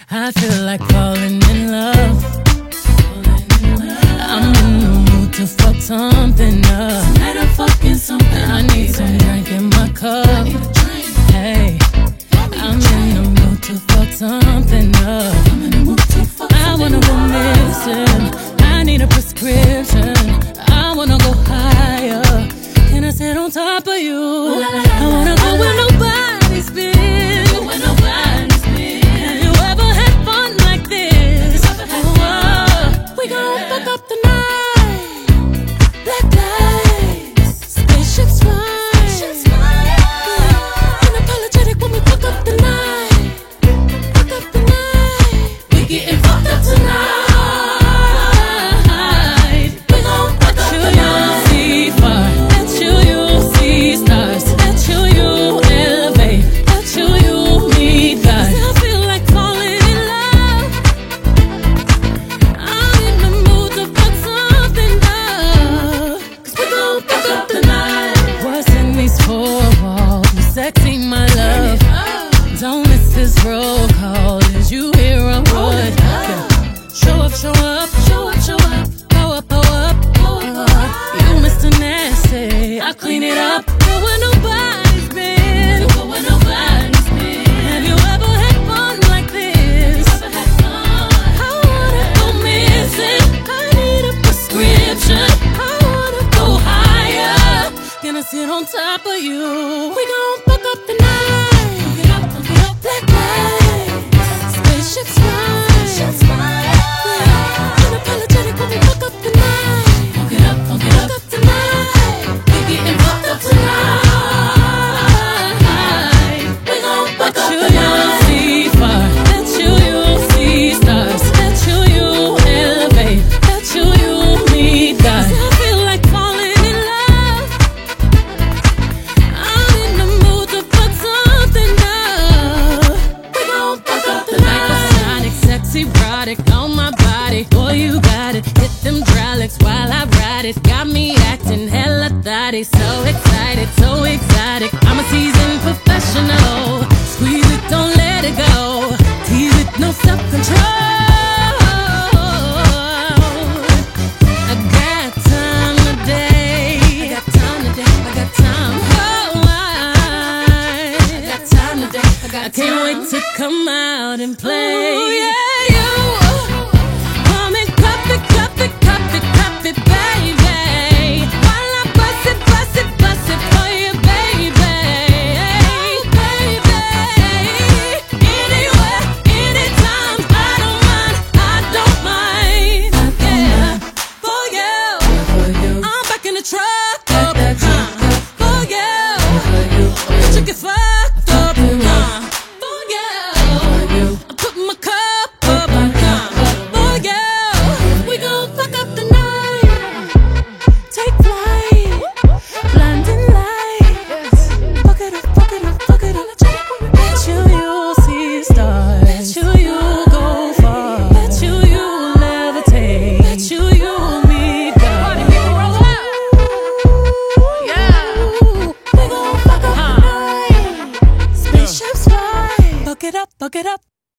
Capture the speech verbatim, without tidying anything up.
I feel like falling in love. I'm in the mood to fuck something up. Tonight I'm fucking something. I need some drink in my cup. Hey, I'm in the mood to fuck something up. I'm in the mood to fuck I wanna go missing. I need a prescription. I wanna go higher. Can I sit on top of you? I wanna go where nobody's been. Where nobody's been. Have you ever had fun like this? Oh, we gon' fuck up the night. Black lights, spaceships fly. Unapologetic when we fuck up the night. Fuck up the night. We getting fucked up tonight. We gon' fuck up the night. See far, let you, you see stars. Let you, you elevate. Let you, you meet God. I feel like falling in love. I'm in the mood to fuck something up. Cause we gon' fuck up the night. What's in these four walls? You sexy, my love. Don't miss this roll call. Is you here or what? Yeah. Show up, show up, Show up, show up. go up, go up. You Mister Nasty, I clean it up. Go where nobody's been. Go where nobody's been. Have you ever had fun like this? Ever had fun? I wanna go missing. I need a prescription. I wanna go higher. Can I sit on top of you? We gon' fuck up the night. Get up, get up. Black lights, spaceships fly. Shots fired. Unapologetic when we fuck up the night. Funk it up, funk it Fuck up. up the night. We getting fucked up tonight. We gon' fuck up You, the you night. see far. Let you, you see stars. Let you, you elevate. Let you, you meet God. I feel like falling in love. I'm in the mood to fuck something up. We gon' fuck up the night. Hypersonic, sexy, erotic on my body. Boy, you got it. Hit them hydraulics while I ride it. Got me acting hella thotty. So excited, so exotic. I'm a seasoned professional. Squeeze it, don't let it go. Tease it, no self-control. I got time today. I got time today. I got time. Oh, I, I got time today. I got I can't wait to come out and play. Ooh, yeah, you. Come and cup it, cup it, cup it, cup it, baby. While I bust it, bust it, bust it for you, baby. Baby. Anywhere, anytime, I don't mind, I don't mind. Yeah, for you. I'm back in the truck. Back that truck up. For you. For you. Chicken fire.